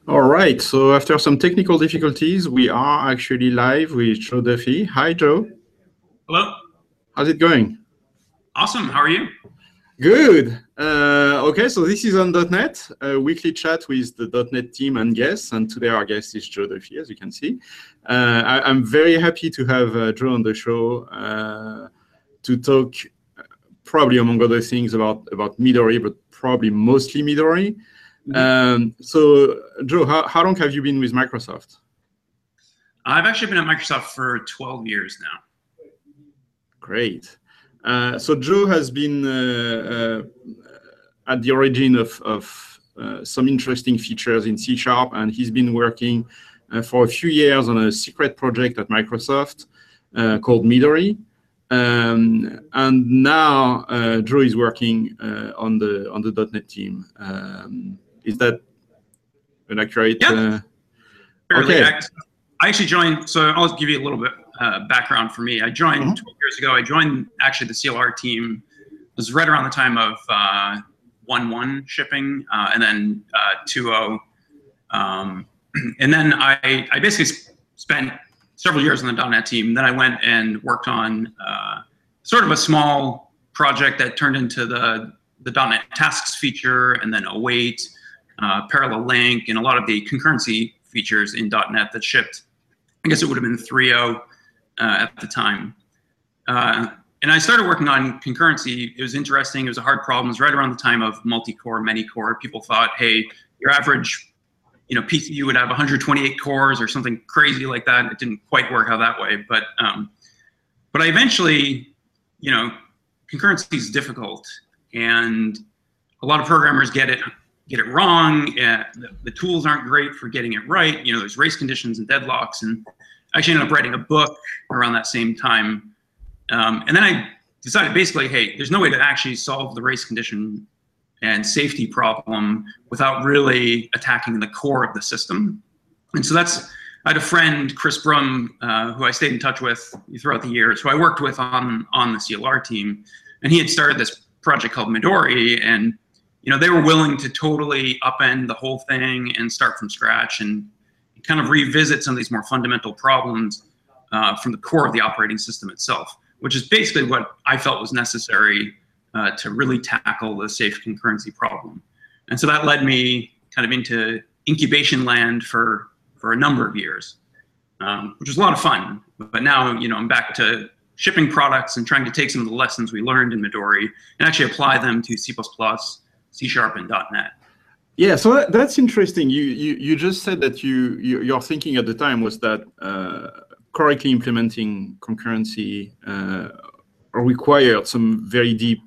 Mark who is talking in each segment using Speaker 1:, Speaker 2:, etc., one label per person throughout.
Speaker 1: All right, so after some technical difficulties, we are actually live with Joe Duffy. Hi, Joe.
Speaker 2: Hello.
Speaker 1: How's it going?
Speaker 2: Awesome. How are you?
Speaker 1: Good. Okay, so this is on .NET, a weekly chat with the .NET team and guests, and today our guest is Joe Duffy, as you can see. I'm very happy to have Joe on the show to talk, probably among other things, about Midori, but probably mostly Midori. So, Joe, how long have you been with Microsoft?
Speaker 2: I've actually been at Microsoft for 12 years now.
Speaker 1: Great. So Joe has been at the origin of some interesting features in C#, and he's been working for a few years on a secret project at Microsoft called Midori. And now Joe is working on the .NET team. Is that an accurate?
Speaker 2: Yeah.
Speaker 1: Okay.
Speaker 2: I actually joined, so I'll give you a little bit background for me. I joined 12 years ago. I joined actually the CLR team. It was right around the time of 1.1 shipping and then 2.0. And then I basically spent several years on the .NET team. Then I went and worked on sort of a small project that turned into the .NET Tasks feature, and then Await, Parallel Link, and a lot of the concurrency features in .NET that shipped. I guess it would have been 3.0 at the time. And I started working on concurrency. It was interesting. It was a hard problem. It was right around the time of multi-core, many-core. People thought, hey, your average PCU would have 128 cores or something crazy like that. It didn't quite work out that way. But I eventually, concurrency is difficult. And a lot of programmers get it wrong. The tools aren't great for getting it right. There's race conditions and deadlocks. And I actually ended up writing a book around that same time. And then I decided basically, hey, there's no way to actually solve the race condition and safety problem without really attacking the core of the system. And so I had a friend, Chris Brum, who I stayed in touch with throughout the years, who I worked with on the CLR team. And he had started this project called Midori, and they were willing to totally upend the whole thing and start from scratch and kind of revisit some of these more fundamental problems from the core of the operating system itself, which is basically what I felt was necessary to really tackle the safe concurrency problem. And so that led me kind of into incubation land for a number of years, which was a lot of fun. But now, I'm back to shipping products and trying to take some of the lessons we learned in Midori and actually apply them to C++, C#, and .NET.
Speaker 1: Yeah, so that's interesting. You just said that your thinking at the time was that correctly implementing concurrency required some very deep.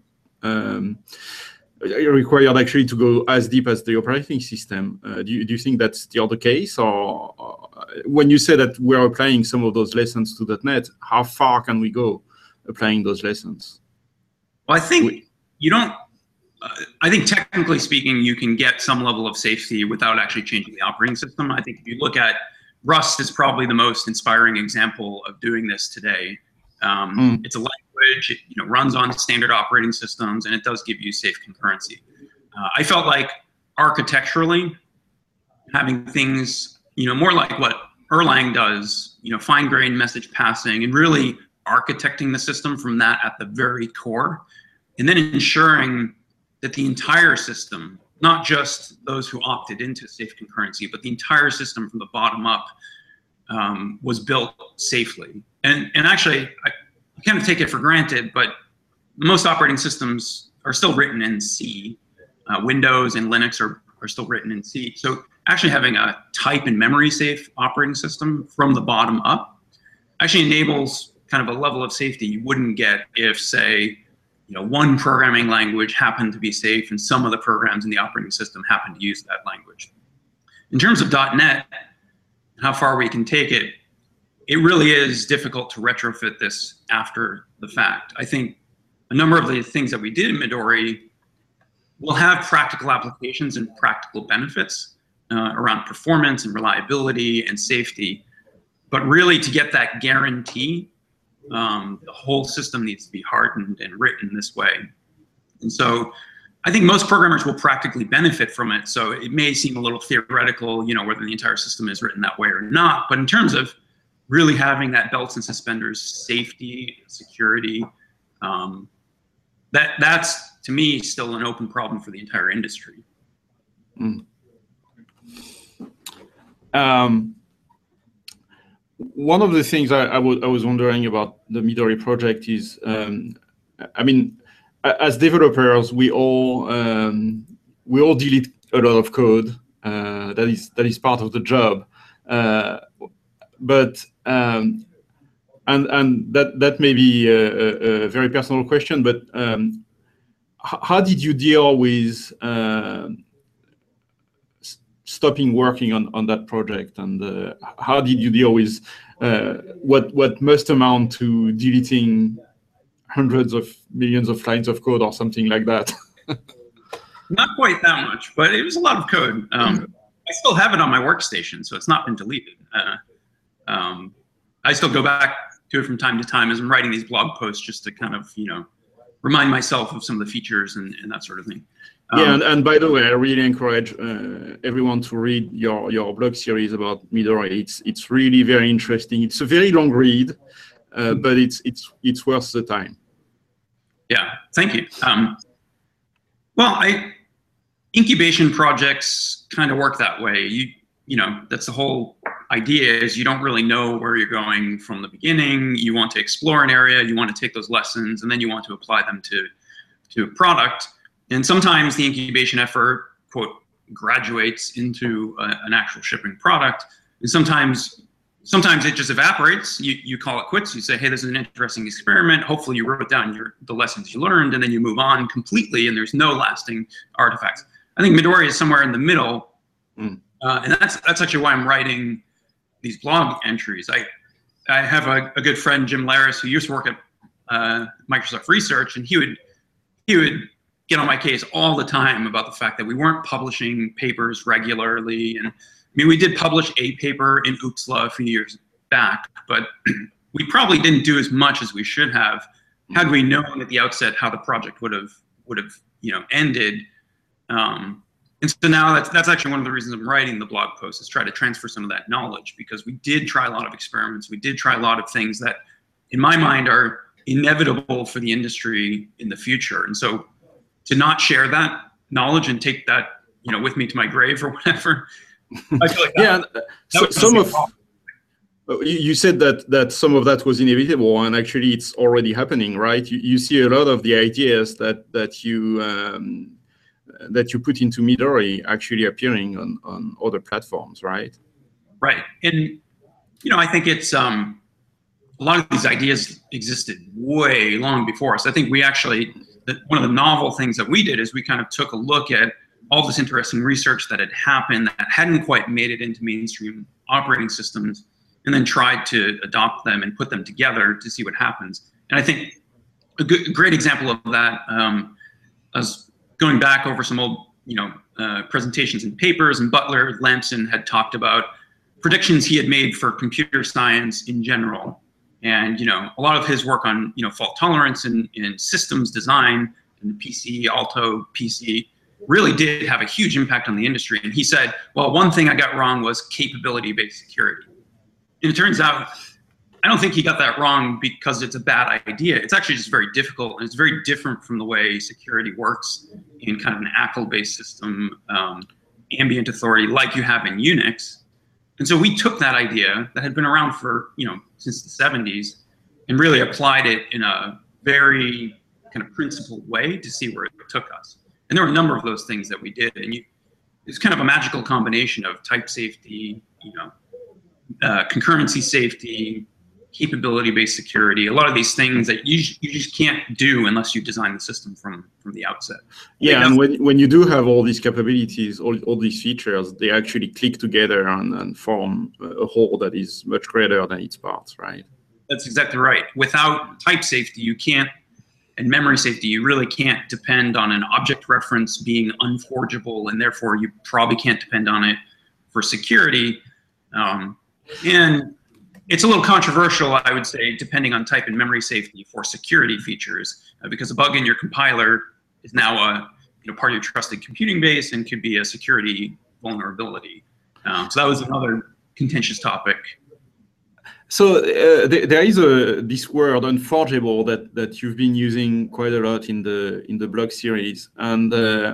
Speaker 1: Required actually to go as deep as the operating system. Do you think that's still the case, or when you say that we're applying some of those lessons to .NET, how far can we go applying those lessons?
Speaker 2: Well, I think you don't. I think technically speaking, you can get some level of safety without actually changing the operating system. I think if you look at Rust, is probably the most inspiring example of doing this today. It's a language, it runs on standard operating systems, and it does give you safe concurrency. I felt like architecturally, having things, more like what Erlang does, fine-grained message passing, and really architecting the system from that at the very core, and then ensuring that the entire system, not just those who opted into safe concurrency, but the entire system from the bottom up was built safely. And actually, I kind of take it for granted, but most operating systems are still written in C. Windows and Linux are still written in C. So actually having a type and memory safe operating system from the bottom up actually enables kind of a level of safety you wouldn't get if, say, one programming language happened to be safe and some of the programs in the operating system happen to use that language. In terms of .NET, how far we can take it, it really is difficult to retrofit this after the fact. I think a number of the things that we did in Midori will have practical applications and practical benefits around performance and reliability and safety. But really, to get that guarantee, the whole system needs to be hardened and written this way. And so I think most programmers will practically benefit from it. So it may seem a little theoretical, you know, whether the entire system is written that way or not. But in terms of really having that belts and suspenders safety, security, that's to me still an open problem for the entire industry.
Speaker 1: Mm. One of the things I was wondering about the Midori project is, I mean, as developers, we all delete a lot of code. That is part of the job. But and that may be a very personal question. But how did you deal with stopping working on that project, and how did you deal with what must amount to deleting hundreds of millions of lines of code or something like that?
Speaker 2: Not quite that much, but it was a lot of code. I still have it on my workstation, so it's not been deleted. I still go back to it from time to time as I'm writing these blog posts, just to kind of, you know, remind myself of some of the features and that sort of thing.
Speaker 1: Yeah, and by the way, I really encourage everyone to read your blog series about Midori. It's really very interesting. It's a very long read, but it's worth the time.
Speaker 2: Yeah, thank you. Well, incubation projects kind of work that way. You know, that's the whole idea, is you don't really know where you're going from the beginning. You want to explore an area, you want to take those lessons, and then you want to apply them to a product. And sometimes the incubation effort, quote, graduates into an actual shipping product. And sometimes it just evaporates. You call it quits. You say, hey, this is an interesting experiment. Hopefully you wrote down the lessons you learned, and then you move on completely, and there's no lasting artifacts. I think Midori is somewhere in the middle. And that's actually why I'm writing these blog entries. I have a good friend, Jim Laris, who used to work at Microsoft Research, and he would get on my case all the time about the fact that we weren't publishing papers regularly. And I mean, we did publish a paper in OOPSLA a few years back, but we probably didn't do as much as we should have had we known at the outset how the project would have you know, ended. And so now that's actually one of the reasons I'm writing the blog post, is try to transfer some of that knowledge, because we did try a lot of experiments. We did try a lot of things that, in my mind, are inevitable for the industry in the future. And so to not share that knowledge and take that, you know, with me to my grave or whatever, I feel like
Speaker 1: you said that some of that was inevitable, and actually it's already happening, right? You see a lot of the ideas that you put into Midori actually appearing on other platforms, right?
Speaker 2: Right. And, you know, I think it's a lot of these ideas existed way long before us. I think we actually, one of the novel things that we did is we kind of took a look at all this interesting research that had happened that hadn't quite made it into mainstream operating systems, and then tried to adopt them and put them together to see what happens. And I think a great example of that, I was going back over some old, you know, presentations and papers, and Butler Lamson had talked about predictions he had made for computer science in general. And, you know, a lot of his work on, you know, fault tolerance and systems design and PC, Alto, PC, really did have a huge impact on the industry. And he said, well, one thing I got wrong was capability-based security. And it turns out, I don't think he got that wrong because it's a bad idea. It's actually just very difficult, and it's very different from the way security works in kind of an ACL-based system, ambient authority like you have in Unix. And so we took that idea that had been around for, you know, since the 70s, and really applied it in a very kind of principled way to see where it took us. And there were a number of those things that we did, and it's kind of a magical combination of type safety, you know, concurrency safety, capability-based security, a lot of these things that you just can't do unless you design the system from the outset.
Speaker 1: Yeah, and when you do have all these capabilities, all these features, they actually click together and form a whole that is much greater than its parts, right?
Speaker 2: That's exactly right. Without type safety, you can't, and memory safety, you really can't depend on an object reference being unforgeable, and therefore you probably can't depend on it for security. And it's a little controversial, I would say, depending on type and memory safety for security features, because a bug in your compiler is now part of your trusted computing base and could be a security vulnerability. So that was another contentious topic.
Speaker 1: So there is this word unforgeable that you've been using quite a lot in the blog series, and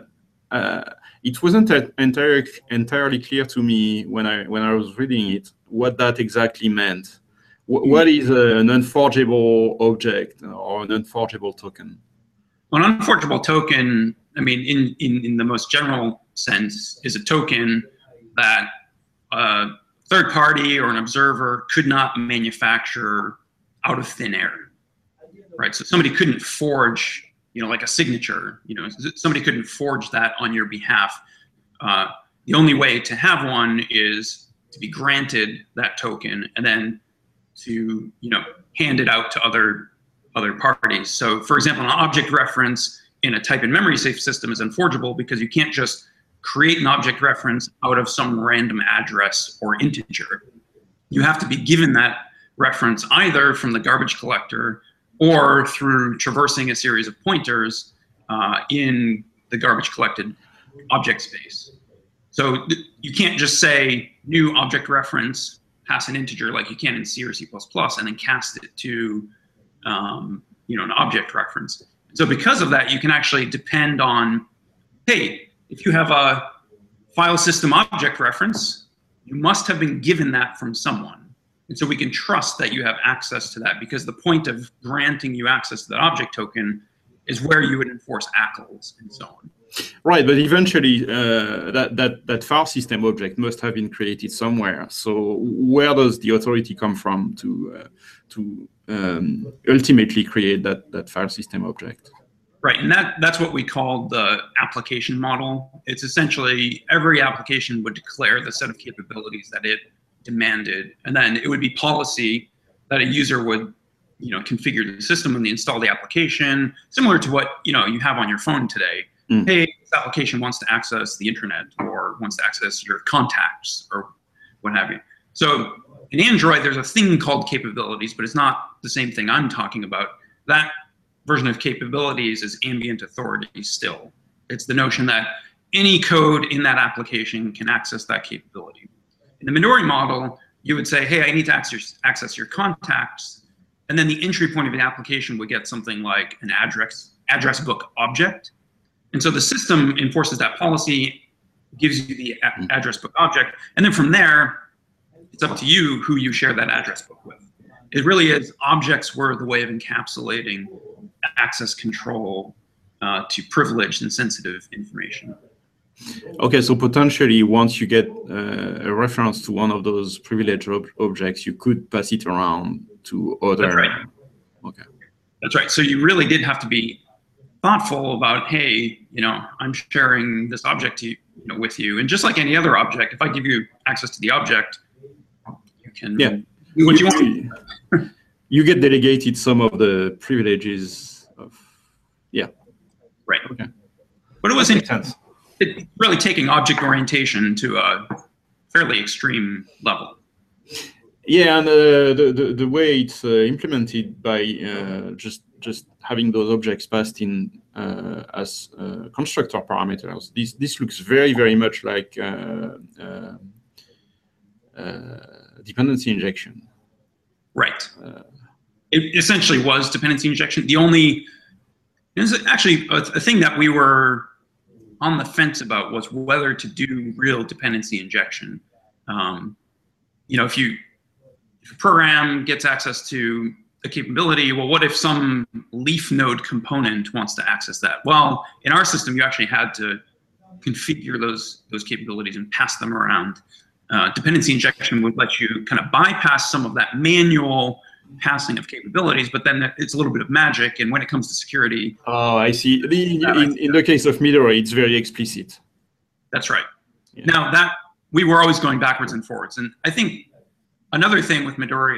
Speaker 1: it wasn't entirely clear to me when I was reading it what that exactly meant. What is an unforgeable object or an unforgeable token?
Speaker 2: An unforgeable token, I mean, in the most general sense, is a token that a third party or an observer could not manufacture out of thin air, right? So somebody couldn't forge, like a signature, somebody couldn't forge that on your behalf. The only way to have one is to be granted that token and then to, hand it out to other parties. So for example, an object reference in a type in memory safe system is unforgeable because you can't just create an object reference out of some random address or integer. You have to be given that reference either from the garbage collector or through traversing a series of pointers in the garbage collected object space. So you can't just say new object reference, pass an integer like you can in C or C++, and then cast it to an object reference. So because of that, you can actually depend on, hey, if you have a file system object reference, you must have been given that from someone. And so we can trust that you have access to that because the point of granting you access to that object token is where you would enforce ACLs and so on.
Speaker 1: Right, but eventually that file system object must have been created somewhere. So where does the authority come from to ultimately create that file system object?
Speaker 2: Right, and that's what we call the application model. It's essentially every application would declare the set of capabilities that it demanded, and then it would be policy that a user would, configure the system when they install the application, similar to what you have on your phone today. Hey, this application wants to access the internet or wants to access your contacts or what have you. So in Android, there's a thing called capabilities, but it's not the same thing I'm talking about. That version of capabilities is ambient authority still. It's the notion that any code in that application can access that capability. In the Midori model, you would say, hey, I need to access your contacts, and then the entry point of the application would get something like an address book object. And so the system enforces that policy, gives you the address book object, and then from there, it's up to you who you share that address book with. It really is, objects were the way of encapsulating access control to privileged and sensitive information.
Speaker 1: Okay, so potentially once you get a reference to one of those privileged objects, you could pass it around to other.
Speaker 2: That's right.
Speaker 1: Okay.
Speaker 2: That's right. So you really did have to be thoughtful about, hey, I'm sharing this object with you, and just like any other object, if I give you access to the object, you can do what you want.
Speaker 1: You get delegated some of the privileges of,
Speaker 2: right.
Speaker 1: Okay.
Speaker 2: But it was intense. It's really taking object orientation to a fairly extreme level.
Speaker 1: Yeah, and the way it's implemented by just having those objects passed in as constructor parameters, this looks very, very much like dependency injection.
Speaker 2: Right. It essentially was dependency injection. Actually a thing that we were on the fence about was whether to do real dependency injection. If a program gets access to a capability, well, what if some leaf node component wants to access that? Well, in our system, you actually had to configure those capabilities and pass them around. Dependency injection would let you kind of bypass some of that manual passing of capabilities, but then it's a little bit of magic. And when it comes to security,
Speaker 1: oh, I see. In the case of Midori, it's very explicit.
Speaker 2: That's right. Yeah. Now that we were always going backwards and forwards, and I think another thing with Midori,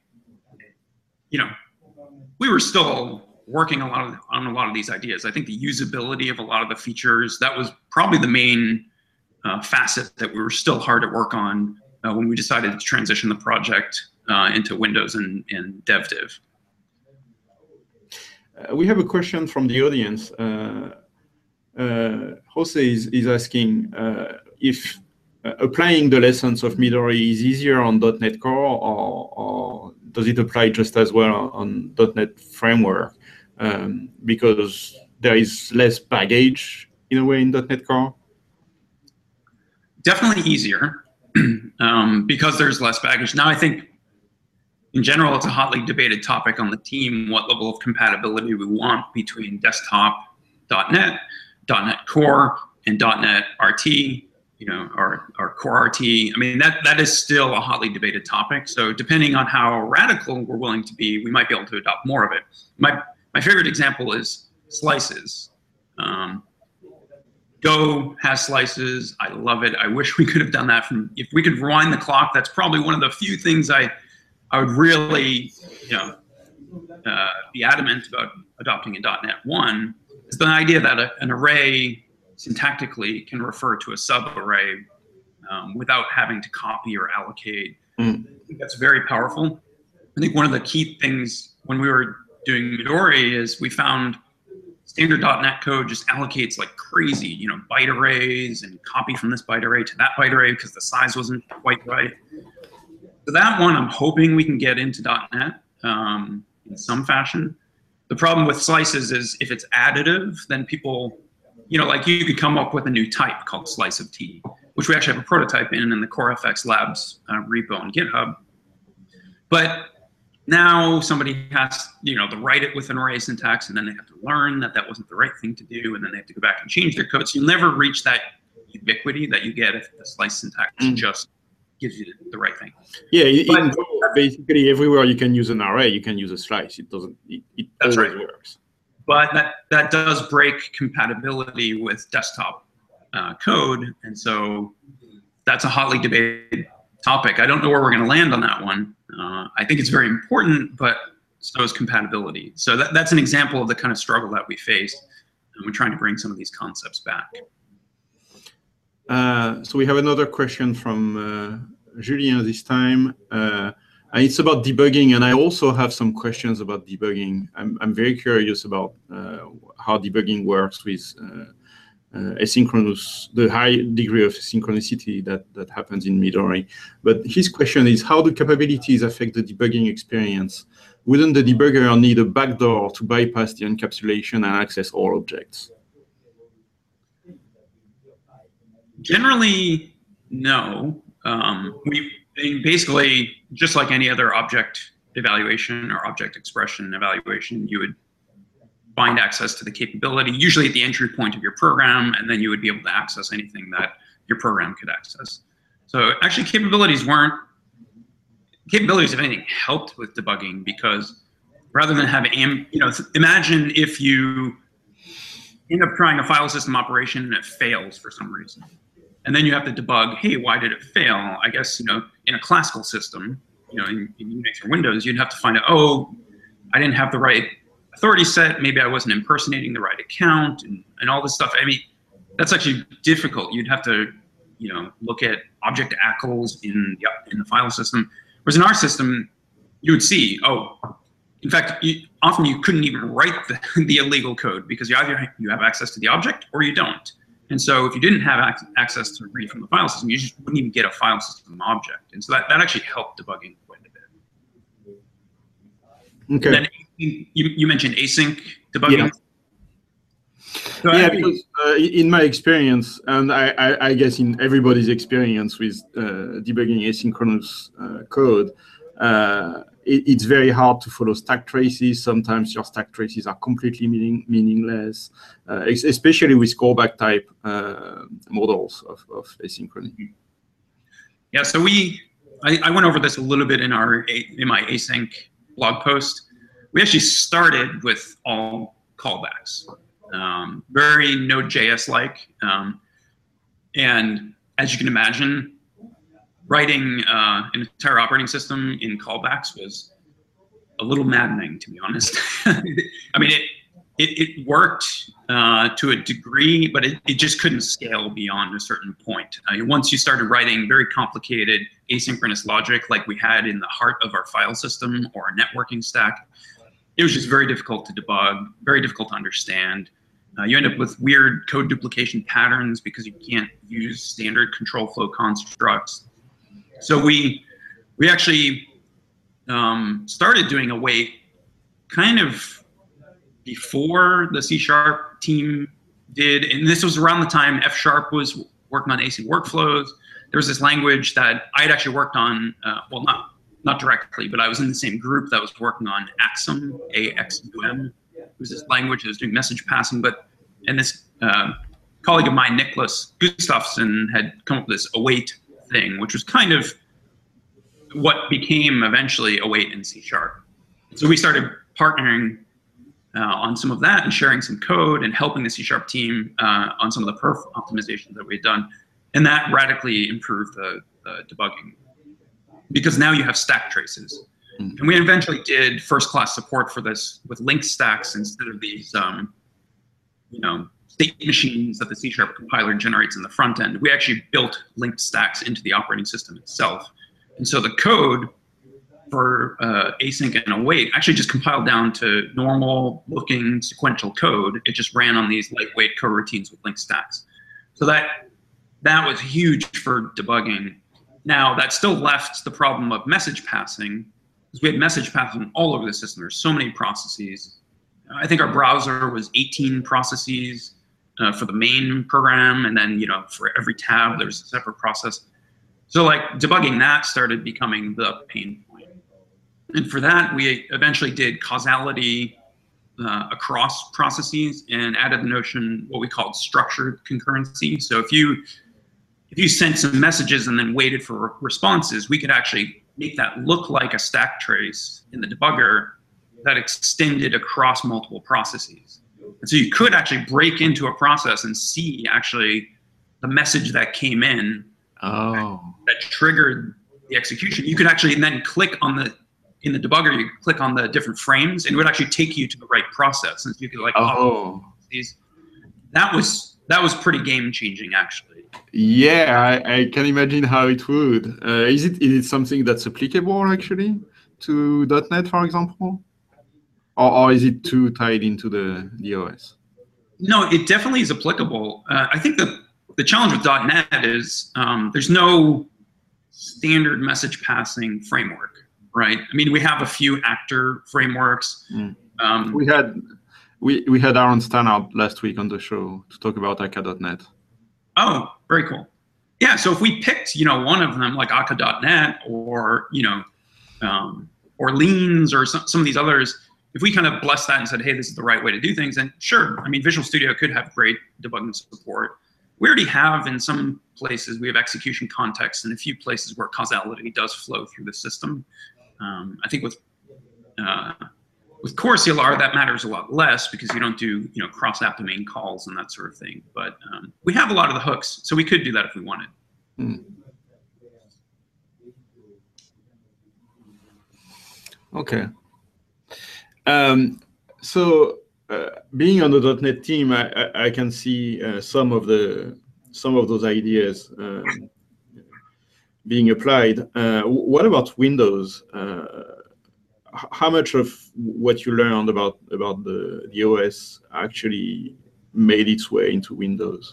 Speaker 2: we were still working on a lot of these ideas. I think the usability of a lot of the features, that was probably the main facet that we were still hard at work on when we decided to transition the project into Windows and DevDiv.
Speaker 1: We have a question from the audience. Jose is asking if applying the lessons of Midori is easier on .NET Core, or does it apply just as well on .NET Framework? Because there is less baggage in a way in .NET Core?
Speaker 2: Definitely easier because there's less baggage. Now, I think in general, it's a hotly debated topic on the team, what level of compatibility we want between desktop.NET, .NET Core, and .NET RT, our Core RT. I mean, that is still a hotly debated topic. So depending on how radical we're willing to be, we might be able to adopt more of it. My favorite example is slices. Go has slices. I love it. I wish we could have done that. If we could rewind the clock, that's probably one of the few things I would really, be adamant about adopting in .NET 1 is the idea that an array syntactically can refer to a subarray without having to copy or allocate. I think that's very powerful. I think one of the key things when we were doing Midori is we found standard .NET code just allocates like crazy, byte arrays and copy from this byte array to that byte array because the size wasn't quite right. So that one I'm hoping we can get into .NET in some fashion. The problem with slices is if it's additive, then people, like you could come up with a new type called slice of t, which we actually have a prototype in the CoreFX Labs repo on GitHub. But now somebody has, to write it with an array syntax, and then they have to learn that wasn't the right thing to do, and then they have to go back and change their code. So you'll never reach that ubiquity that you get if the slice syntax just gives you the right thing.
Speaker 1: Yeah, basically everywhere you can use an array, you can use a slice. It doesn't. It
Speaker 2: that's
Speaker 1: always
Speaker 2: right.
Speaker 1: works.
Speaker 2: But that does break compatibility with desktop code, and so that's a hotly debated topic. I don't know where we're going to land on that one. I think it's very important, but so is compatibility. So that's an example of the kind of struggle that we face, and we're trying to bring some of these concepts back.
Speaker 1: So we have another question from Julien this time. And it's about debugging, and I also have some questions about debugging. I'm very curious about how debugging works with asynchronous, the high degree of synchronicity that happens in Midori. But his question is, how do capabilities affect the debugging experience? Wouldn't the debugger need a backdoor to bypass the encapsulation and access all objects?
Speaker 2: Generally, no. Basically, just like any other object evaluation or object expression evaluation, you would find access to the capability, usually at the entry point of your program, and then you would be able to access anything that your program could access. So actually, capabilities, if anything, helped with debugging, because rather than have, imagine if you end up trying a file system operation and it fails for some reason. And then you have to debug, hey, why did it fail? I guess, in a classical system, in Unix or Windows, you'd have to find out, oh, I didn't have the right authority set. Maybe I wasn't impersonating the right account and all this stuff. I mean, that's actually difficult. You'd have to, look at object ACLs in the file system. Whereas in our system, you would see, in fact, often you couldn't even write the illegal code because either you have access to the object or you don't. And so if you didn't have access to read from the file system, you just wouldn't even get a file system object. And so that actually helped debugging quite a bit.
Speaker 1: Okay.
Speaker 2: And then you mentioned async debugging.
Speaker 1: Yeah. So because in my experience, and I guess in everybody's experience with debugging asynchronous code, it's very hard to follow stack traces. Sometimes your stack traces are completely meaningless, especially with callback type models of asynchrony.
Speaker 2: Yeah, so I went over this a little bit in my async blog post. We actually started with all callbacks, very Node.js-like, and as you can imagine, writing an entire operating system in callbacks was a little maddening, to be honest. I mean, it worked to a degree, but it just couldn't scale beyond a certain point. Once you started writing very complicated asynchronous logic like we had in the heart of our file system or our networking stack, it was just very difficult to debug, very difficult to understand. You end up with weird code duplication patterns because you can't use standard control flow constructs. So we actually started doing await kind of before the C# team did, and this was around the time F# was working on async workflows. There was this language that I had actually worked on, well, not directly, but I was in the same group that was working on Axum, AXUM. It was this language that was doing message passing, and this colleague of mine, Nicholas Gustafsson, had come up with this await thing, which was kind of what became eventually await in C#. So we started partnering on some of that and sharing some code and helping the C# team on some of the perf optimizations that we had done. And that radically improved the debugging because now you have stack traces. And we eventually did first-class support for this with linked stacks instead of these state machines that the C# compiler generates in the front end. We actually built linked stacks into the operating system itself. And so the code for async and await actually just compiled down to normal looking sequential code. It just ran on these lightweight coroutines with linked stacks. So that was huge for debugging. Now that still left the problem of message passing, because we had message passing all over the system. There's so many processes. I think our browser was 18 processes for the main program, and then for every tab there's a separate process. So like debugging that started becoming the pain point. And for that, we eventually did causality across processes and added the notion, what we called structured concurrency. So if you sent some messages and then waited for responses, we could actually make that look like a stack trace in the debugger that extended across multiple processes. And so you could actually break into a process and see actually the message that came in that triggered the execution. You could actually then click on in the debugger, you could click on the different frames and it would actually take you to the right process. And so you could that was pretty game changing actually.
Speaker 1: Yeah, I can imagine how it would. Is it something that's applicable actually to .NET, for example? Or is it too tied into the OS?
Speaker 2: No, it definitely is applicable. I think the challenge with .NET is there's no standard message passing framework, right? I mean, we have a few actor frameworks.
Speaker 1: We had Aaron Stannard last week on the show to talk about Akka.NET.
Speaker 2: Oh, very cool. Yeah, so if we picked one of them like Akka.NET or or Leans or some of these others, if we kind of blessed that and said, hey, this is the right way to do things, then sure, I mean, Visual Studio could have great debugging support. We already have in some places, we have execution context and a few places where causality does flow through the system. I think with Core CLR, that matters a lot less because you don't do cross-app domain calls and that sort of thing. But we have a lot of the hooks, so we could do that if we wanted.
Speaker 1: Okay. So being on the .NET team, I can see some of those ideas being applied. What about Windows? How much of what you learned about the OS actually made its way into Windows?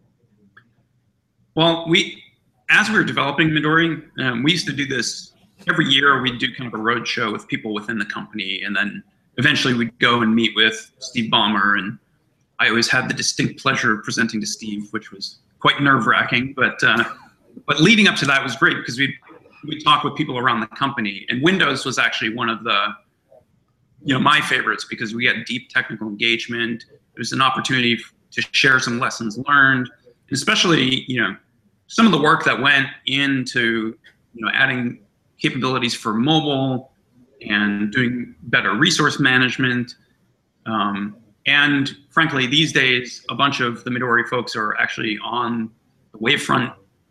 Speaker 2: Well, as we were developing Midori, we used to do this every year. We'd do kind of a road show with people within the company, and then eventually we'd go and meet with Steve Ballmer, and I always had the distinct pleasure of presenting to Steve, which was quite nerve-wracking. But leading up to that was great because we'd talk with people around the company, and Windows was actually one of the my favorites because we had deep technical engagement. It was an opportunity to share some lessons learned, and especially some of the work that went into adding capabilities for mobile and doing better resource management. And frankly, these days, a bunch of the Midori folks are actually on the Wavefront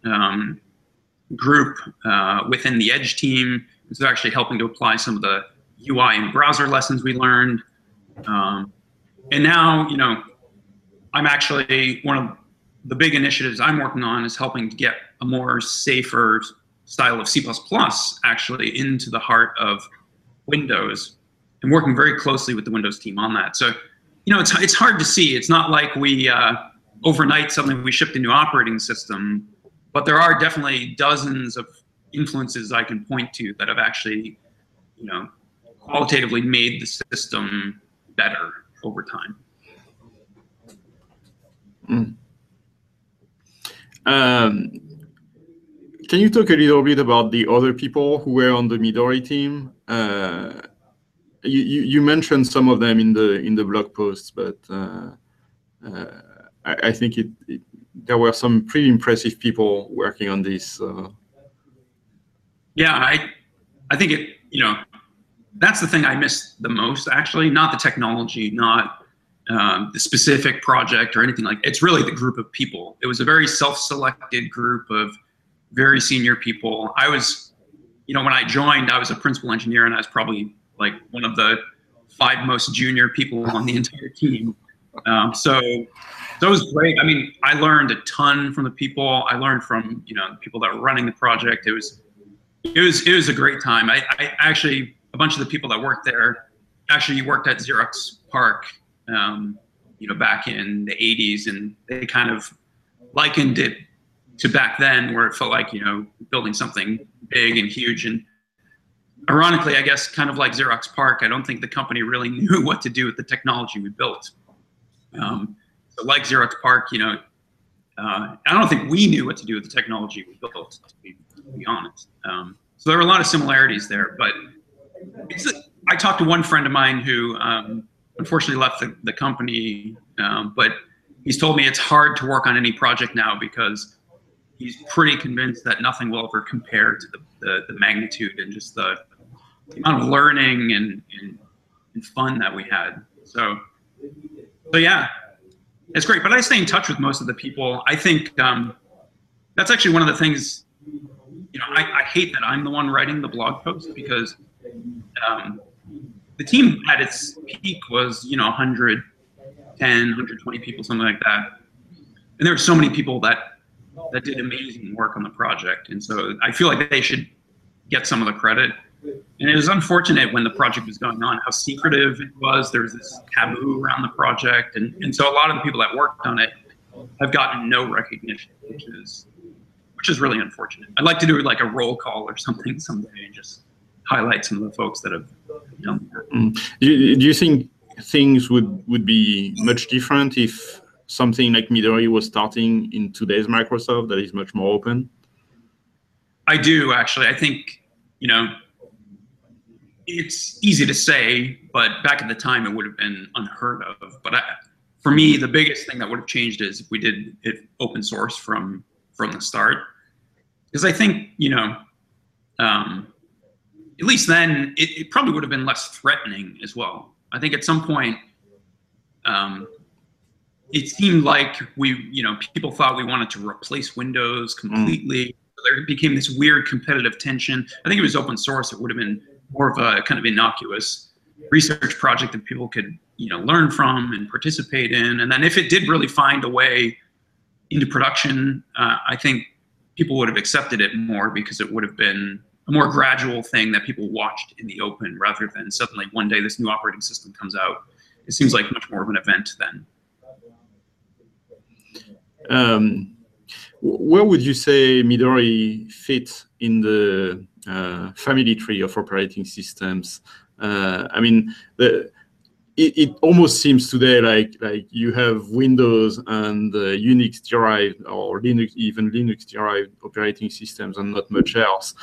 Speaker 2: group within the Edge team. So actually helping to apply some of the UI and browser lessons we learned. And now, I'm actually, one of the big initiatives I'm working on is helping to get a more safer style of C++ actually into the heart of Windows, and working very closely with the Windows team on that. So it's hard to see. It's not like we overnight suddenly we shipped a new operating system, but there are definitely dozens of influences I can point to that have actually, qualitatively made the system better over time.
Speaker 1: Can you talk a little bit about the other people who were on the Midori team? You mentioned some of them in the blog posts, but I think there were some pretty impressive people working on this.
Speaker 2: Yeah, I think that's the thing I miss the most, actually. Not the technology, not the specific project or anything like that. It's really the group of people. It was a very self-selected group of very senior people. I was, when I joined, I was a principal engineer, and I was probably like one of the 5 most junior people on the entire team. So it was great. I mean, I learned a ton from the people. I learned from the people that were running the project. It was a great time. I actually, a bunch of the people that worked there actually worked at Xerox PARC, back in the 80s, and they kind of likened it to back then, where it felt like building something big and huge. And ironically, I guess, kind of like Xerox PARC, I don't think the company really knew what to do with the technology we built. So like Xerox PARC, I don't think we knew what to do with the technology we built, to be honest. So there were a lot of similarities there. But I talked to one friend of mine who unfortunately left the company, but he's told me it's hard to work on any project now because he's pretty convinced that nothing will ever compare to the magnitude and just the amount of learning and fun that we had. So yeah, it's great. But I stay in touch with most of the people. I think that's actually one of the things, I hate that I'm the one writing the blog post, because the team at its peak was, 110, 120 people, something like that. And there were so many people that did amazing work on the project. And so I feel like they should get some of the credit. And it was unfortunate when the project was going on, how secretive it was. There was this taboo around the project. And so a lot of the people that worked on it have gotten no recognition, which is really unfortunate. I'd like to do like a roll call or something someday and just highlight some of the folks that have done that.
Speaker 1: Do you think things would be much different if something like Midori was starting in today's Microsoft that is much more open?
Speaker 2: I do, actually. I think, it's easy to say, but back at the time it would have been unheard of. But for me, the biggest thing that would have changed is if we did it open source from the start. Because I think, at least then it probably would have been less threatening as well. I think at some point, it seemed like people thought we wanted to replace Windows completely. There became this weird competitive tension. I think if it was open source, it would have been more of a kind of innocuous research project that people could, learn from and participate in. And then if it did really find a way into production, I think people would have accepted it more, because it would have been a more gradual thing that people watched in the open, rather than suddenly one day this new operating system comes out. It seems like much more of an event then.
Speaker 1: Where would you say Midori fit in the family tree of operating systems? I mean, it almost seems today like you have Windows and Unix derived, or even Linux derived operating systems, and not much else.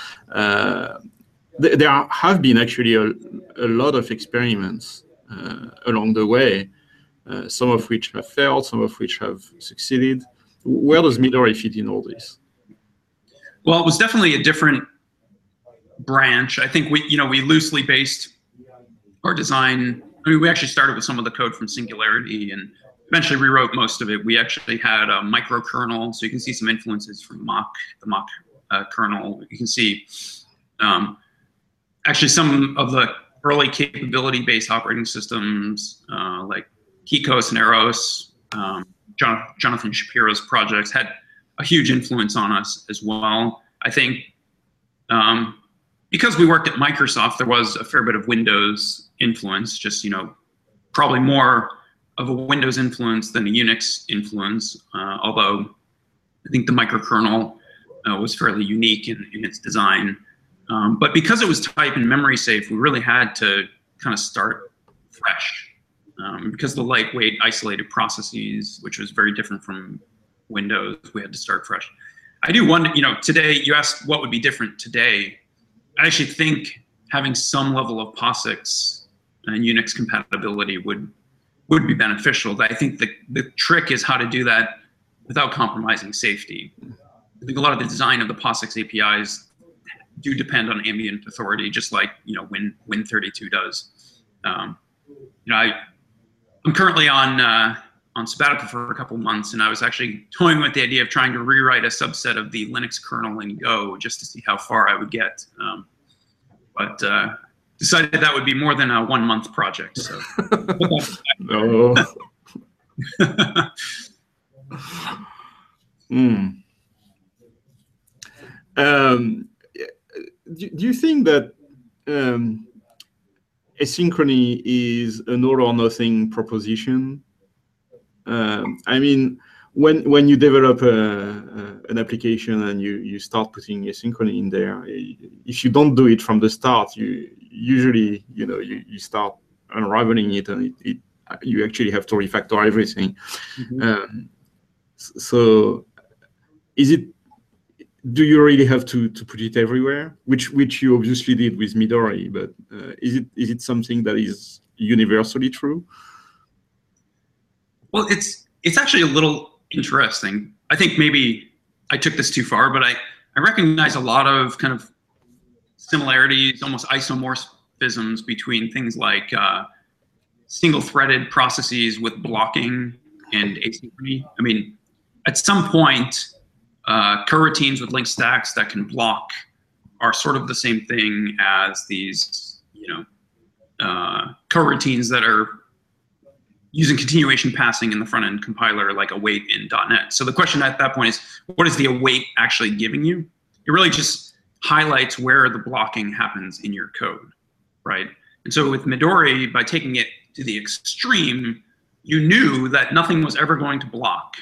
Speaker 1: There have been actually a lot of experiments along the way, some of which have failed, some of which have succeeded. Where does Midori fit in all this?
Speaker 2: Well, it was definitely a different branch. I think we loosely based our design. I mean, we actually started with some of the code from Singularity and eventually rewrote most of it. We actually had a microkernel, so you can see some influences from the Mach kernel. You can see actually some of the early capability-based operating systems like Kikos and Eros. Jonathan Shapiro's projects had a huge influence on us as well. I think because we worked at Microsoft, there was a fair bit of Windows influence, just, probably more of a Windows influence than a Unix influence, although I think the microkernel was fairly unique in its design. But because it was type and memory safe, we really had to kind of start fresh. Because the lightweight isolated processes, which was very different from Windows, we had to start fresh. I do wonder, today, you asked what would be different today. I actually think having some level of POSIX and Unix compatibility would be beneficial. I think the trick is how to do that without compromising safety. I think a lot of the design of the POSIX APIs do depend on ambient authority, just like Win32 does. I'm currently on sabbatical for a couple months, and I was actually toying with the idea of trying to rewrite a subset of the Linux kernel in Go just to see how far I would get. But decided that would be more than a 1 month project. So.
Speaker 1: No. Do you think that asynchrony is an all or nothing proposition? I mean, when you develop an application and you start putting asynchrony in there, if you don't do it from the start, you usually you start unraveling it, and you actually have to refactor everything. Mm-hmm. So, do you really have to put it everywhere? Which you obviously did with Midori, but is it something that is universally true?
Speaker 2: Well, it's actually a little interesting. I think maybe I took this too far, but I recognize a lot of kind of similarities, almost isomorphisms between things like single-threaded processes with blocking and asynchrony. I mean, at some point, coroutines with linked stacks that can block are sort of the same thing as these, coroutines that are using continuation passing in the front-end compiler like await in .NET. So the question at that point is, what is the await actually giving you? It really just highlights where the blocking happens in your code, right? And so with Midori, by taking it to the extreme, you knew that nothing was ever going to block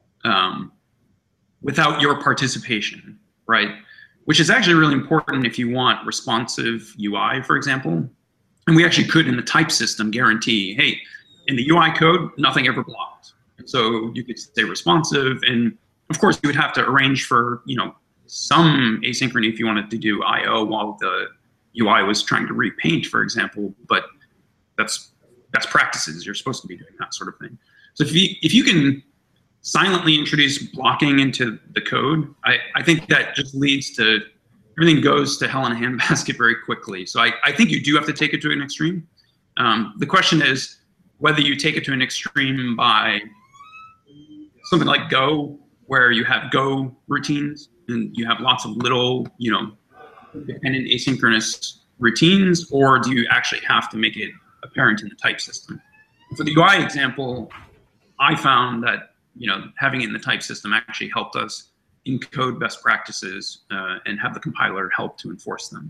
Speaker 2: without your participation, right? Which is actually really important if you want responsive UI, for example. And we actually could, in the type system, guarantee, hey, in the UI code, nothing ever blocked. So you could stay responsive, and of course you would have to arrange for some asynchrony if you wanted to do I/O while the UI was trying to repaint, for example. But that's best practices. You're supposed to be doing that sort of thing. So if you can silently introduce blocking into the code, I think that just leads to everything goes to hell in a handbasket very quickly. So I think you do have to take it to an extreme. The question is whether you take it to an extreme by something like Go, where you have Go routines and you have lots of little, dependent asynchronous routines, or do you actually have to make it apparent in the type system? For the UI example, I found that having it in the type system actually helped us encode best practices and have the compiler help to enforce them.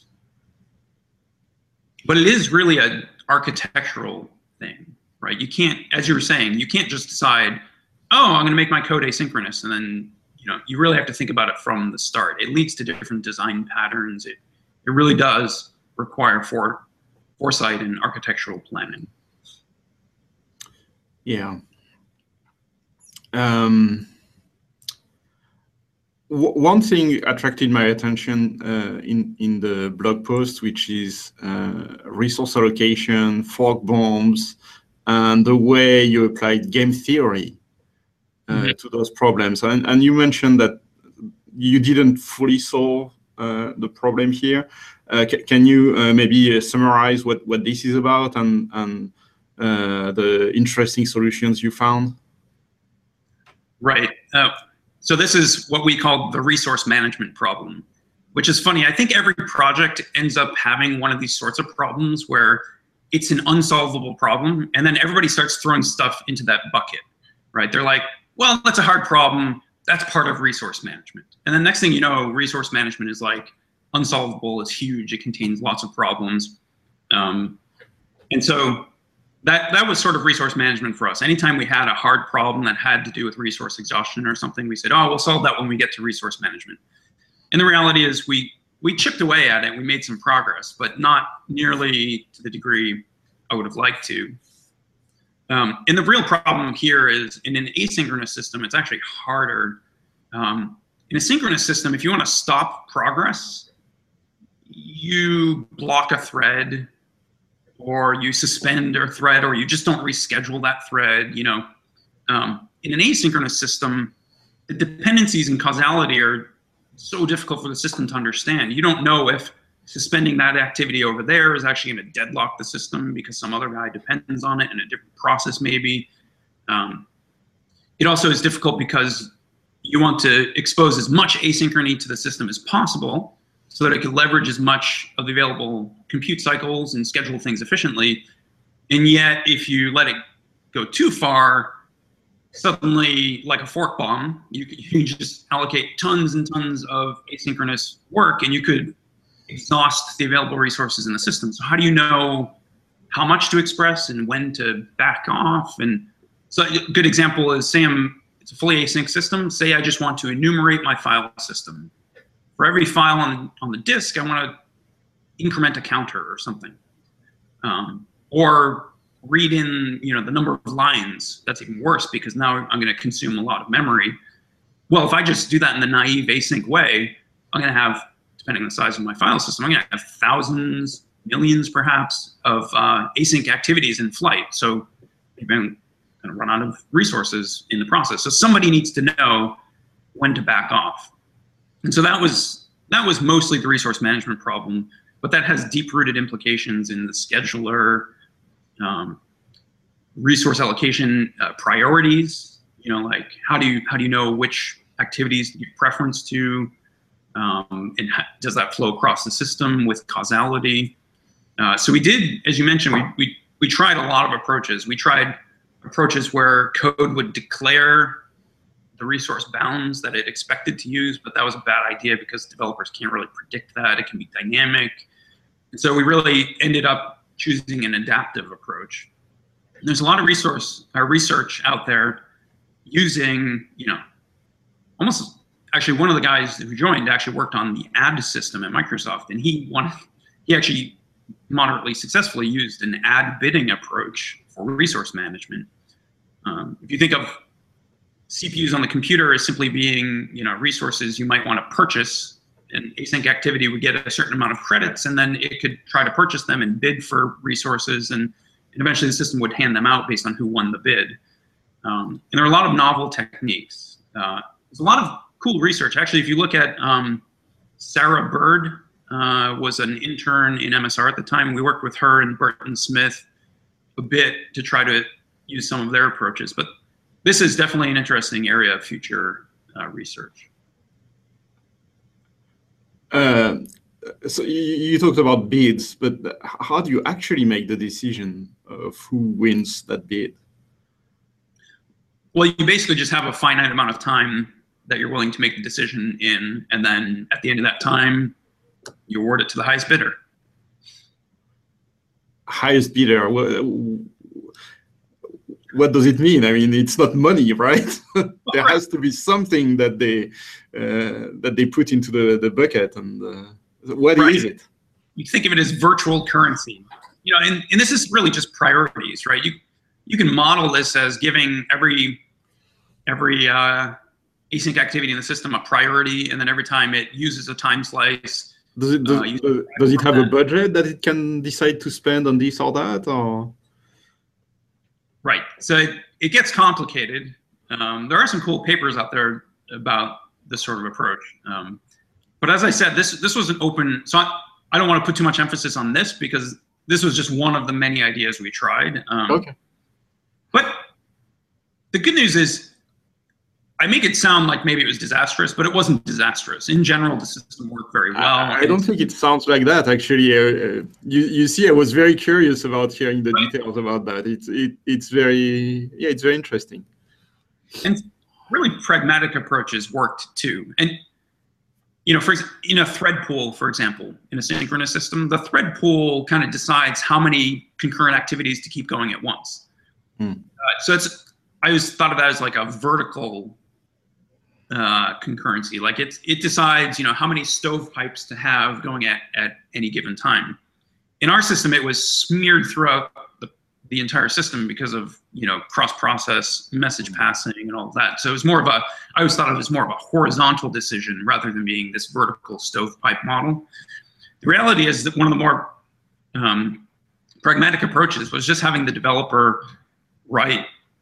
Speaker 2: But it is really an architectural thing, right? You can't, as you were saying, you can't just decide, oh, I'm going to make my code asynchronous, and then you really have to think about it from the start. It leads to different design patterns. It really does require foresight and architectural planning.
Speaker 1: Yeah. One thing attracted my attention in the blog post, which is resource allocation, fork bombs, and the way you applied game theory to those problems. And you mentioned that you didn't fully solve the problem here. Can you maybe summarize what this is about and the interesting solutions you found?
Speaker 2: Right. So this is what we call the resource management problem, which is funny. I think every project ends up having one of these sorts of problems where it's an unsolvable problem, and then everybody starts throwing stuff into that bucket, right? They're like, well, that's a hard problem. That's part of resource management. And then next thing you know, resource management is like unsolvable. It's huge. It contains lots of problems. And so that was sort of resource management for us. Anytime we had a hard problem that had to do with resource exhaustion or something, we said, oh, we'll solve that when we get to resource management. And the reality is we chipped away at it. We made some progress, but not nearly to the degree I would have liked to. And the real problem here is in an asynchronous system, it's actually harder. In a synchronous system, if you want to stop progress, you block a thread, or you suspend a thread, or you just don't reschedule that thread. You know, in an asynchronous system, the dependencies and causality are so difficult for the system to understand. You don't know if suspending that activity over there is actually going to deadlock the system because some other guy depends on it in a different process maybe. It also is difficult because you want to expose as much asynchrony to the system as possible so that it can leverage as much of the available compute cycles and schedule things efficiently. And yet, if you let it go too far, suddenly, like a fork bomb, you just allocate tons and tons of asynchronous work, and you could exhaust the available resources in the system. So how do you know how much to express and when to back off? And so a good example is, it's a fully async system. Say I just want to enumerate my file system. For every file on the disk, I want to increment a counter or something. Or read in the number of lines. That's even worse because now I'm going to consume a lot of memory. Well, if I just do that in the naive async way, I'm going to have, depending on the size of my file system, I'm going to have thousands, millions perhaps, of async activities in flight. So maybe I'm going to run out of resources in the process. So somebody needs to know when to back off. And so that was mostly the resource management problem, but that has deep-rooted implications in the scheduler, resource allocation priorities. Like how do you know which activities to give preference to, and does that flow across the system with causality? So we did, as you mentioned, we tried a lot of approaches. We tried approaches where code would declare the resource bounds that it expected to use, but that was a bad idea because developers can't really predict that. It can be dynamic. And so we really ended up choosing an adaptive approach. And there's a lot of research out there using, almost, actually one of the guys who joined actually worked on the ad system at Microsoft, and he actually moderately successfully used an ad bidding approach for resource management. If you think of CPUs on the computer as simply being, resources you might want to purchase, an async activity would get a certain amount of credits, and then it could try to purchase them and bid for resources, and eventually the system would hand them out based on who won the bid. And there are a lot of novel techniques. There's a lot of cool research. Actually, if you look at Sarah Bird, was an intern in MSR at the time. We worked with her and Burton Smith a bit to try to use some of their approaches. But this is definitely an interesting area of future research.
Speaker 1: So you talked about bids, but how do you actually make the decision of who wins that bid?
Speaker 2: Well, you basically just have a finite amount of time that you're willing to make the decision in, and then at the end of that time, you award it to the highest bidder. Highest bidder?
Speaker 1: What does it mean? I mean, it's not money, right? There has to be something that they put into the bucket, and what is it?
Speaker 2: You think of it as virtual currency, and this is really just priorities, right? You can model this as giving every async activity in the system a priority, and then every time it uses a time slice.
Speaker 1: Does it have a budget that it can decide to spend on this or that, or?
Speaker 2: Right. So it gets complicated. There are some cool papers out there about this sort of approach. But as I said, this was an open. So I don't want to put too much emphasis on this because this was just one of the many ideas we tried.
Speaker 1: Okay.
Speaker 2: But the good news is, I make it sound like maybe it was disastrous, but it wasn't disastrous. In general, the system worked very well.
Speaker 1: I don't think it sounds like that, actually. You see, I was very curious about hearing the details about that. It's very interesting.
Speaker 2: And really pragmatic approaches worked too. And in a thread pool, for example, in a synchronous system, the thread pool kind of decides how many concurrent activities to keep going at once. So I always thought of that as like a vertical concurrency. Like it decides, how many stovepipes to have going at any given time. In our system, it was smeared throughout the entire system because of, cross-process message passing and all of that. So it was I always thought of it as more of a horizontal decision rather than being this vertical stovepipe model. The reality is that one of the more pragmatic approaches was just having the developer write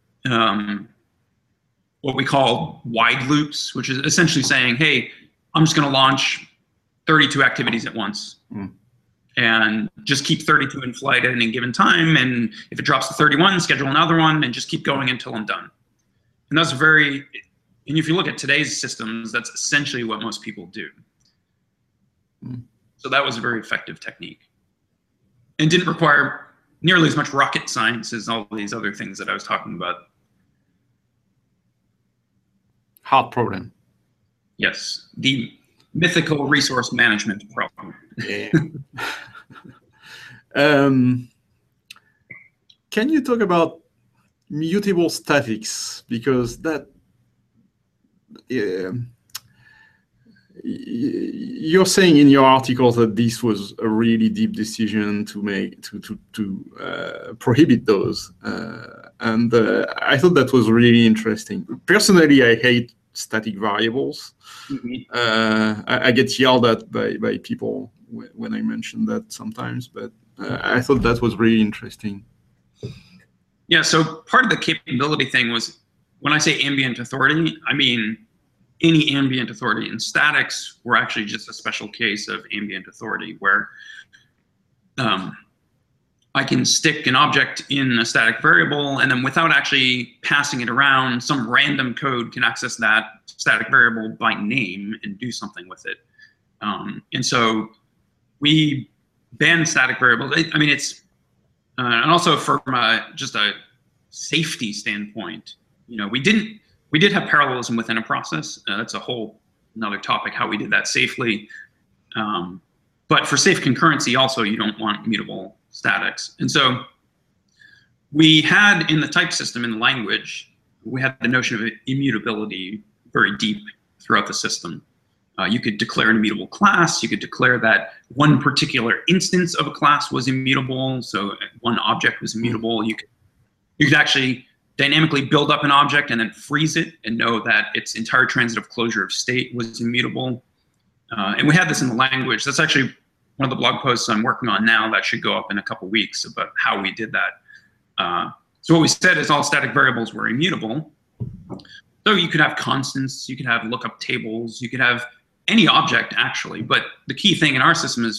Speaker 2: what we call wide loops, which is essentially saying, hey, I'm just going to launch 32 activities at once. And just keep 32 in flight at any given time. And if it drops to 31, schedule another one and just keep going until I'm done. And that's and if you look at today's systems, that's essentially what most people do. So that was a very effective technique. And didn't require nearly as much rocket science as all these other things that I was talking about.
Speaker 1: Hard problem.
Speaker 2: Yes, the mythical resource management problem.
Speaker 1: Yeah. Can you talk about mutable statics? Because you're saying in your article that this was a really deep decision to make to prohibit those, and I thought that was really interesting. Personally, I hate static variables. I get yelled at by people when I mention that sometimes, but I thought that was really interesting.
Speaker 2: Yeah, so part of the capability thing was, when I say ambient authority, I mean any ambient authority. And statics were actually just a special case of ambient authority where I can stick an object in a static variable, and then without actually passing it around, some random code can access that static variable by name and do something with it. And so we banned static variables. I mean, it's and also from just a safety standpoint, we did have parallelism within a process. That's a whole another topic, how we did that safely. But for safe concurrency, also, you don't want mutable statics. And so we had in the type system, in the language, we had the notion of immutability very deep throughout the system. You could declare an immutable class. You could declare that one particular instance of a class was immutable. So one object was immutable. You could actually dynamically build up an object and then freeze it and know that its entire transitive closure of state was immutable. And we had this in the language. That's actually one of the blog posts I'm working on now that should go up in a couple weeks about how we did that. So what we said is all static variables were immutable. So you could have constants, you could have lookup tables, you could have any object actually. But the key thing in our system is,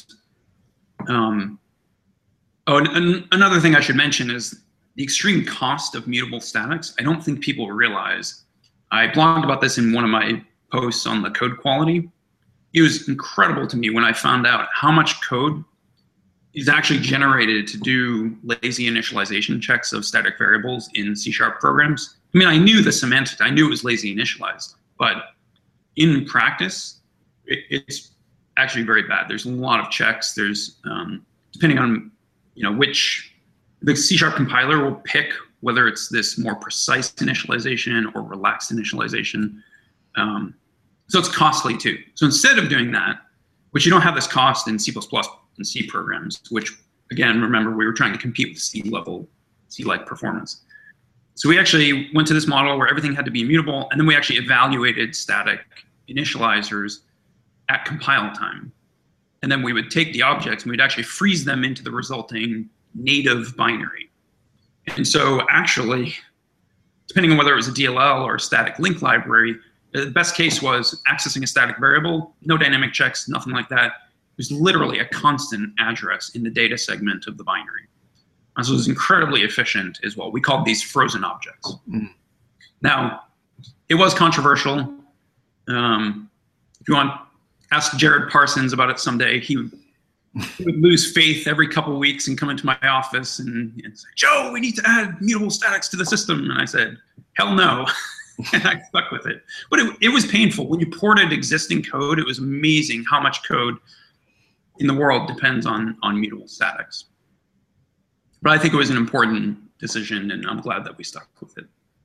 Speaker 2: another thing I should mention is the extreme cost of mutable statics. I don't think people realize. I blogged about this in one of my posts on the code quality. It was incredible to me when I found out how much code is actually generated to do lazy initialization checks of static variables in C# programs. I mean, I knew the semantics, I knew it was lazy initialized, but in practice, it's actually very bad. There's a lot of checks. There's, depending on, which, the C# compiler will pick whether it's this more precise initialization or relaxed initialization. So it's costly too. So instead of doing that, which you don't have this cost in C++ and C programs, which again, remember, we were trying to compete with C-like performance. So we actually went to this model where everything had to be immutable, and then we actually evaluated static initializers at compile time. And then we would take the objects and we'd actually freeze them into the resulting native binary. And so actually, depending on whether it was a DLL or a static link library, the best case was accessing a static variable, no dynamic checks, nothing like that. It was literally a constant address in the data segment of the binary. And so it was incredibly efficient as well. We called these frozen objects. Now, it was controversial. If you want, ask Jared Parsons about it someday. He would lose faith every couple of weeks and come into my office and say, Joe, we need to add mutable statics to the system. And I said, hell no. and I stuck with it. But it was painful. When you ported existing code, it was amazing how much code in the world depends on mutable statics. But I think it was an important decision, and I'm glad that we stuck with it.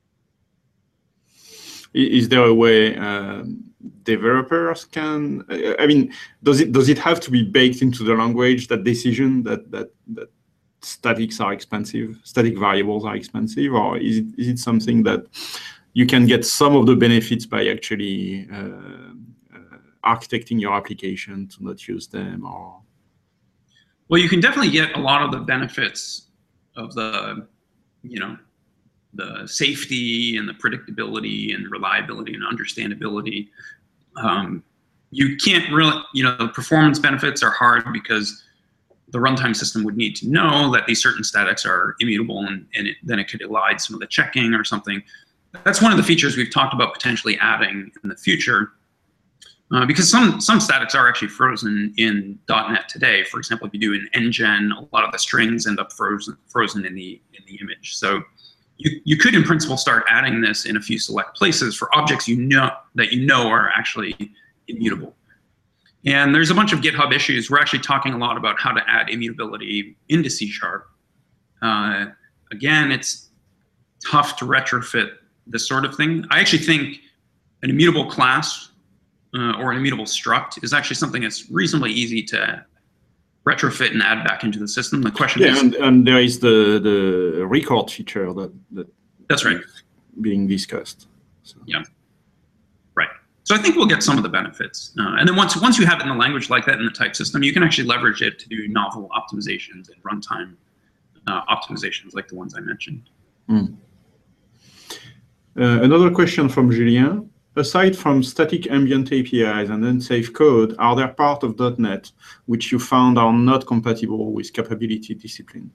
Speaker 1: Is there a way developers can? I mean, does it have to be baked into the language, that decision that statics are expensive, static variables are expensive, or is it something that you can get some of the benefits by actually architecting your application to not use them? Or
Speaker 2: well, you can definitely get a lot of the benefits of the, the safety and the predictability and reliability and understandability. You can't really, the performance benefits are hard because the runtime system would need to know that these certain statics are immutable, and then it could elide some of the checking or something. That's one of the features we've talked about potentially adding in the future, because some statics are actually frozen in .NET today. For example, if you do an nggen, a lot of the strings end up frozen in the image. So you could, in principle, start adding this in a few select places for objects that are actually immutable. And there's a bunch of GitHub issues. We're actually talking a lot about how to add immutability into C#. Again, it's tough to retrofit this sort of thing. I actually think an immutable class or an immutable struct is actually something that's reasonably easy to retrofit and add back into the system. The question is,
Speaker 1: and there is the record feature
Speaker 2: that's right,
Speaker 1: being discussed. So.
Speaker 2: Yeah, right. So I think we'll get some of the benefits, and then once you have it in the language like that in the type system, you can actually leverage it to do novel optimizations and runtime optimizations like the ones I mentioned.
Speaker 1: Mm. Another question from Julien. Aside from static ambient APIs and unsafe code, are there parts of .NET which you found are not compatible with capability discipline?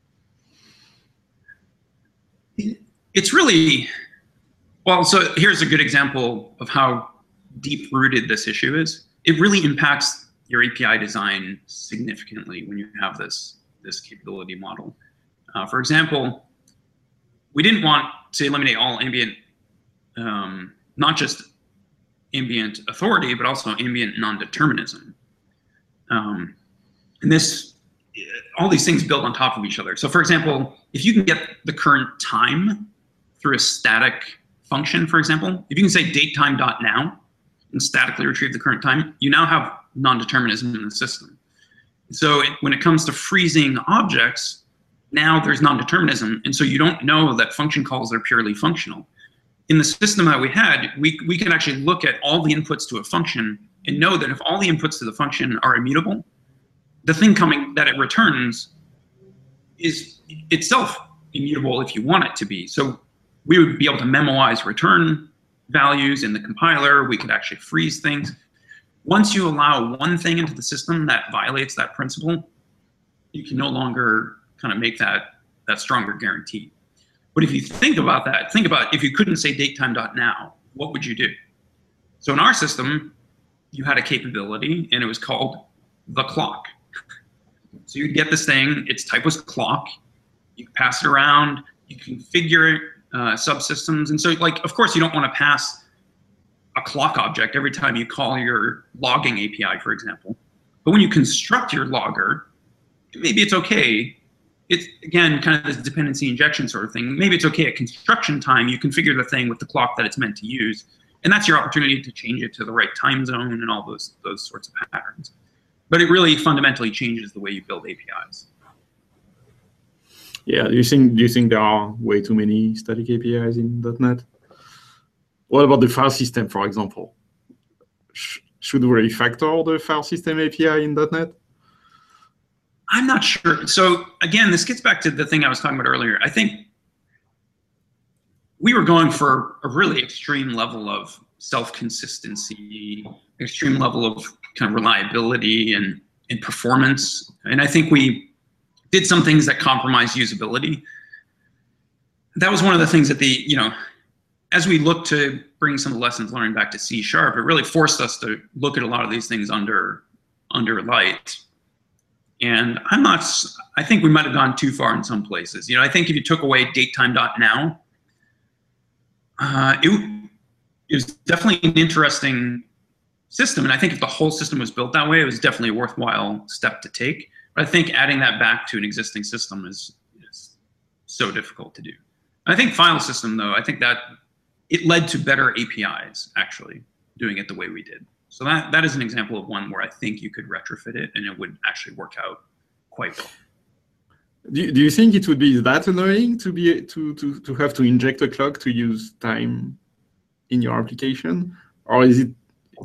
Speaker 2: It's really, well, so here's a good example of how deep-rooted this issue is. It really impacts your API design significantly when you have this capability model. For example, we didn't want to eliminate all ambient, not just ambient authority, but also ambient non-determinism. And all these things build on top of each other. So for example, if you can get the current time through a static function, for example, if you can say datetime.now and statically retrieve the current time, you now have non-determinism in the system. So when it comes to freezing objects, now there's non-determinism, and so you don't know that function calls are purely functional. In the system that we had, we can actually look at all the inputs to a function and know that if all the inputs to the function are immutable, the thing that it returns is itself immutable if you want it to be. So we would be able to memoize return values in the compiler. We could actually freeze things. Once you allow one thing into the system that violates that principle, you can no longer kind of make that stronger guarantee. But if you think about that, think about if you couldn't say datetime.now, what would you do? So in our system, you had a capability, and it was called the clock. So you'd get this thing, its type was clock, you pass it around, you configure subsystems. And so, like, of course, you don't want to pass a clock object every time you call your logging API, for example. But when you construct your logger, maybe it's okay. It's, again, kind of this dependency injection sort of thing. Maybe it's okay at construction time, you configure the thing with the clock that it's meant to use. And that's your opportunity to change it to the right time zone and all those sorts of patterns. But it really fundamentally changes the way you build APIs.
Speaker 1: Yeah, do you think there are way too many static APIs in .NET? What about the file system, for example? Should we refactor the file system API in .NET?
Speaker 2: I'm not sure. So again, this gets back to the thing I was talking about earlier. I think we were going for a really extreme level of self-consistency, extreme level of kind of reliability and performance. And I think we did some things that compromised usability. That was one of the things that as we look to bring some of the lessons learned back to C#, it really forced us to look at a lot of these things under light. And I think we might have gone too far in some places. I think if you took away datetime.now, It was definitely an interesting system, and I think if the whole system was built that way, it was definitely a worthwhile step to take. But I think adding that back to an existing system is so difficult to do. I think file system, though, I think that it led to better APIs, actually, doing it the way we did. So that is an example of one where I think you could retrofit it and it would actually work out quite well.
Speaker 1: Do you think it would be that annoying to have to inject a clock to use time in your application, or is it,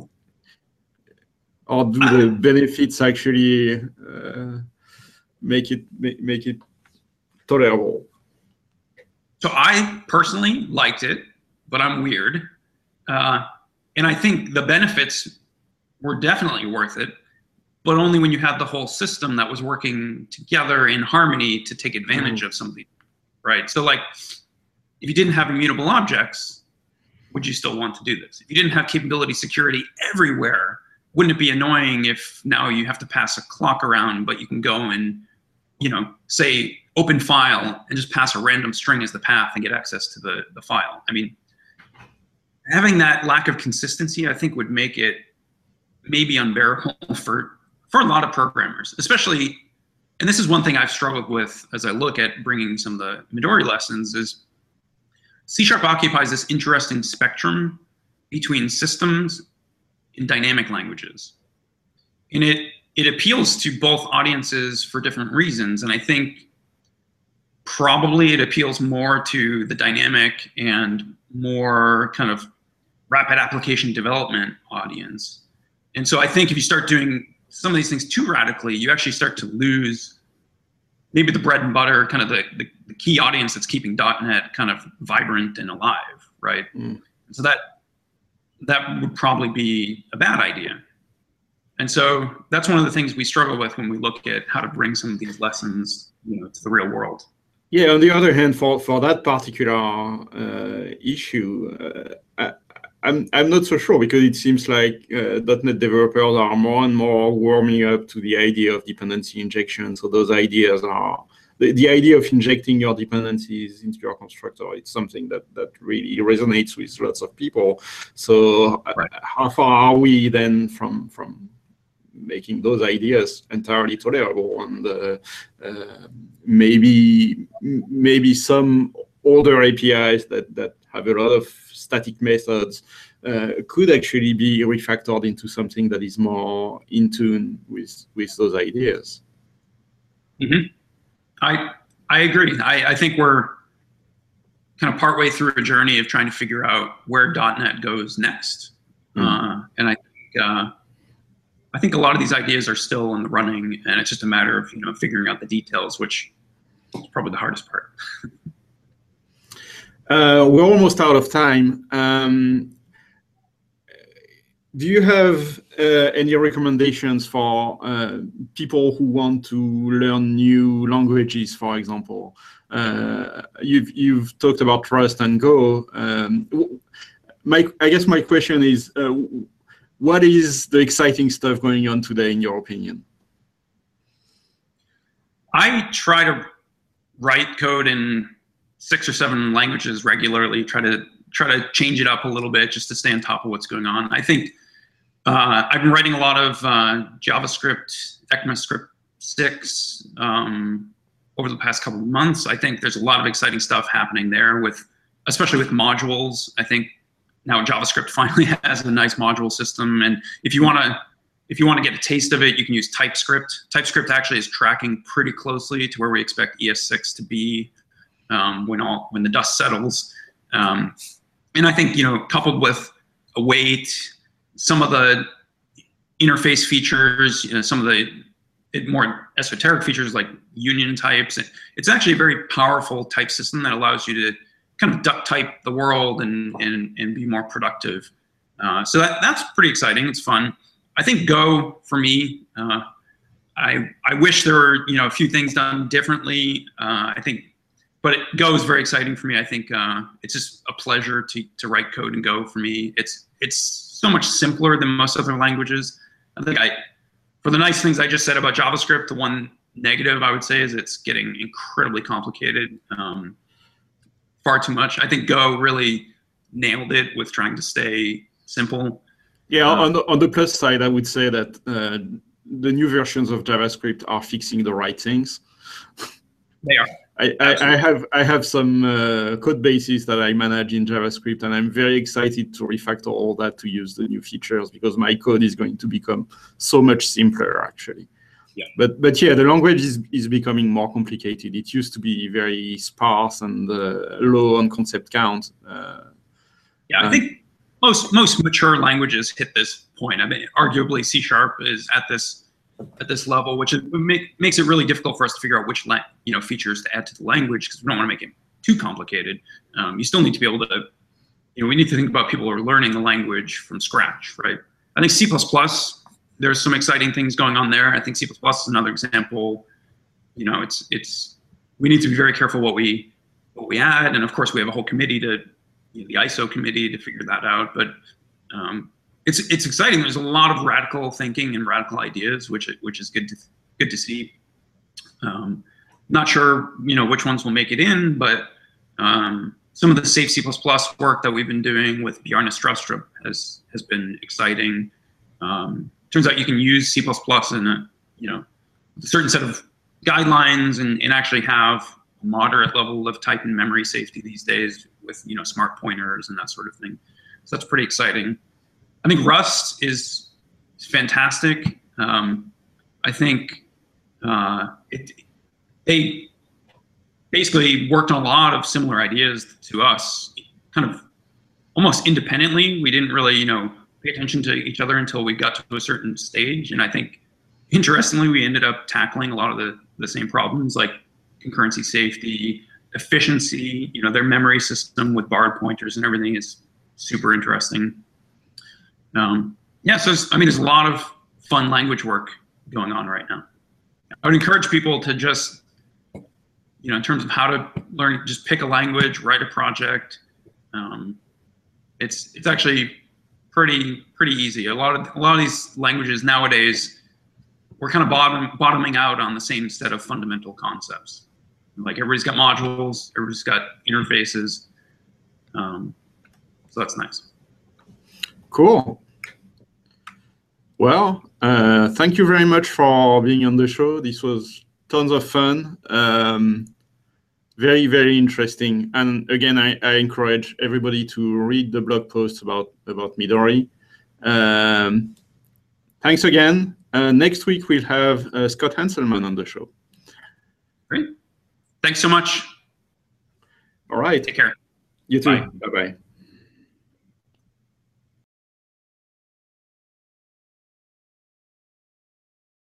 Speaker 1: or do the benefits actually make it tolerable?
Speaker 2: So I personally liked it, but I'm weird, and I think the benefits were definitely worth it, but only when you had the whole system that was working together in harmony to take advantage of something, right? So like, if you didn't have immutable objects, would you still want to do this? If you didn't have capability security everywhere, wouldn't it be annoying if now you have to pass a clock around, but you can go and, say open file and just pass a random string as the path and get access to the file? I mean, having that lack of consistency, I think, would make it maybe unbearable for a lot of programmers, especially, and this is one thing I've struggled with as I look at bringing some of the Midori lessons, is C# occupies this interesting spectrum between systems and dynamic languages. And it appeals to both audiences for different reasons. And I think probably it appeals more to the dynamic and more kind of rapid application development audience. And so I think if you start doing some of these things too radically, you actually start to lose maybe the bread and butter, kind of the key audience that's keeping .NET kind of vibrant and alive, right? So that would probably be a bad idea. And so that's one of the things we struggle with when we look at how to bring some of these lessons, to the real world.
Speaker 1: Yeah. On the other hand, for that particular issue, I'm not so sure, because it seems like .NET developers are more and more warming up to the idea of dependency injection. So those ideas are the idea of injecting your dependencies into your constructor. It's something that really resonates with lots of people. So right. How far are we then from making those ideas entirely tolerable? And maybe some older APIs that have a lot of static methods could actually be refactored into something that is more in tune with those ideas.
Speaker 2: Mm-hmm. I agree. I think we're kind of partway through a journey of trying to figure out where .NET goes next. And I think a lot of these ideas are still in the running, and it's just a matter of figuring out the details, which is probably the hardest part.
Speaker 1: We're almost out of time. Do you have any recommendations for people who want to learn new languages, for example? You've talked about Rust and Go. I guess my question is, what is the exciting stuff going on today, in your opinion?
Speaker 2: I try to write code in 6 or 7 languages regularly, try to change it up a little bit just to stay on top of what's going on. I think I've been writing a lot of JavaScript, ECMAScript 6 over the past couple of months. I think there's a lot of exciting stuff happening there, especially with modules. I think now JavaScript finally has a nice module system, and if you want to get a taste of it, you can use TypeScript. TypeScript actually is tracking pretty closely to where we expect ES6 to be when the dust settles. And I think coupled with await, some of the interface features, some of the more esoteric features like union types, it's actually a very powerful type system that allows you to kind of duck type the world and be more productive. So that's pretty exciting. It's fun. I think Go, for me, I wish there were a few things done differently. But Go is very exciting for me. I think it's just a pleasure to write code in Go for me. It's so much simpler than most other languages. I think for the nice things I just said about JavaScript, the one negative I would say is it's getting incredibly complicated, far too much. I think Go really nailed it with trying to stay simple.
Speaker 1: Yeah, on the plus side, I would say that the new versions of JavaScript are fixing the right things.
Speaker 2: They are.
Speaker 1: I have some code bases that I manage in JavaScript, and I'm very excited to refactor all that to use the new features, because my code is going to become so much simpler, actually.
Speaker 2: Yeah.
Speaker 1: But yeah, the language is becoming more complicated. It used to be very sparse and low on concept count.
Speaker 2: Yeah, I think most mature languages hit this point. I mean, arguably C# is at this level, which makes it really difficult for us to figure out which features to add to the language, because we don't want to make it too complicated. You still need to be able to, we need to think about people who are learning the language from scratch, right? I think C++, there's some exciting things going on there. I think C++ is another example. It's we need to be very careful what we add, and of course we have a whole committee the ISO committee to figure that out. But it's exciting. There's a lot of radical thinking and radical ideas, which is good to see. Not sure which ones will make it in, but some of the safe C++ work that we've been doing with Bjarne Stroustrup has been exciting. Turns out you can use C++ in a certain set of guidelines and actually have a moderate level of type and memory safety these days with smart pointers and that sort of thing. So that's pretty exciting. I think Rust is fantastic. I think they basically worked on a lot of similar ideas to us, kind of almost independently. We didn't really pay attention to each other until we got to a certain stage. And I think, interestingly, we ended up tackling a lot of the same problems, like concurrency safety, efficiency. Their memory system with barred pointers and everything is super interesting. Yeah, so there's a lot of fun language work going on right now. I would encourage people to just, in terms of how to learn, just pick a language, write a project. It's actually pretty easy. A lot of these languages nowadays, we're kind of bottoming out on the same set of fundamental concepts. Like everybody's got modules, everybody's got interfaces. So that's nice.
Speaker 1: Cool. Well, thank you very much for being on the show. This was tons of fun. Very, very interesting. And again, I encourage everybody to read the blog post about Midori. Thanks again. Next week, we'll have Scott Hanselman on the show.
Speaker 2: Great. Thanks so much.
Speaker 1: All right.
Speaker 2: Take care.
Speaker 1: You too. Bye-bye.